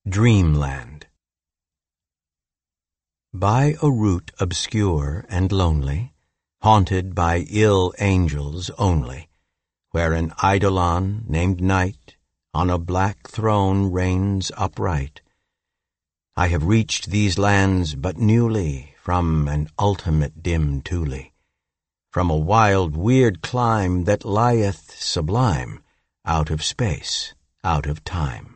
Dreamland. By a route obscure and lonely, haunted by ill angels only, where an eidolon named Night on a black throne reigns upright, I have reached these lands but newly from an ultimate dim Thule, from a wild weird clime that lieth sublime out of space, out of time.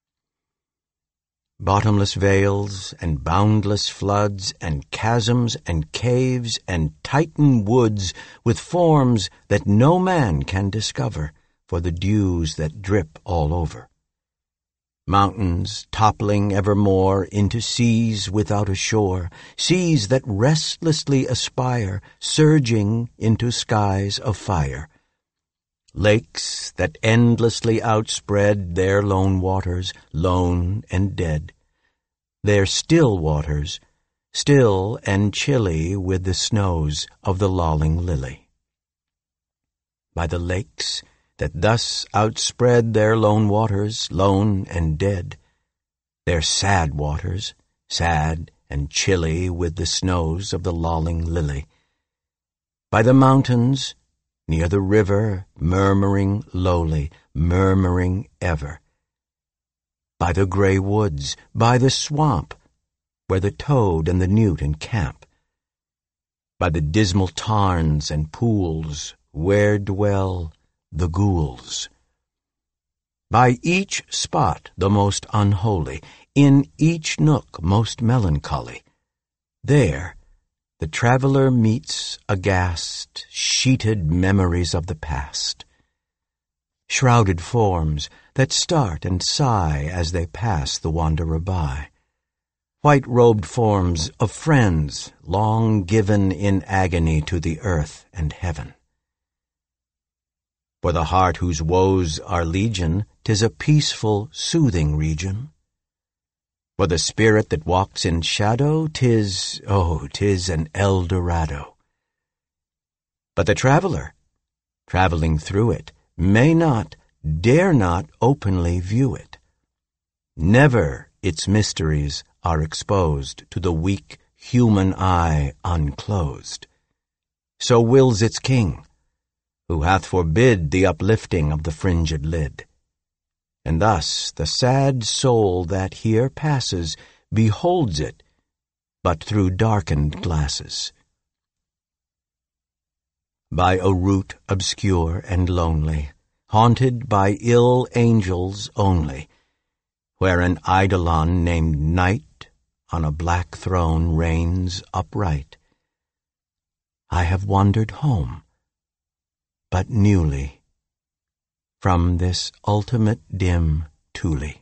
Bottomless vales and boundless floods and chasms and caves and Titan woods with forms that no man can discover for the dews that drip all over. Mountains toppling evermore into seas without a shore, seas that restlessly aspire, surging into skies of fire. Lakes that endlessly outspread their lone waters, lone and dead. Their still waters, still and chilly with the snows of the lolling lily. By the lakes that thus outspread their lone waters, lone and dead, their sad waters, sad and chilly with the snows of the lolling lily. By the mountains, near the river, murmuring lowly, murmuring ever. By the gray woods, by the swamp, where the toad and the newt encamp. By the dismal tarns and pools, where dwell the ghouls. By each spot the most unholy, in each nook most melancholy, there the traveler meets aghast sheeted memories of the past, shrouded forms that start and sigh as they pass the wanderer by, white-robed forms of friends long given in agony to the earth and heaven. For the heart whose woes are legion, 'tis a peaceful, soothing region. For the spirit that walks in shadow, 'tis an El Dorado. But the traveler, traveling through it, may not, dare not openly view it. Never its mysteries are exposed to the weak human eye unclosed. So wills its king, who hath forbid the uplifting of the fringed lid. And thus the sad soul that here passes beholds it but through darkened glasses. By a route obscure and lonely, haunted by ill angels only, where an eidolon named Night on a black throne reigns upright, I have wandered home, but newly, from this ultimate dim Thule.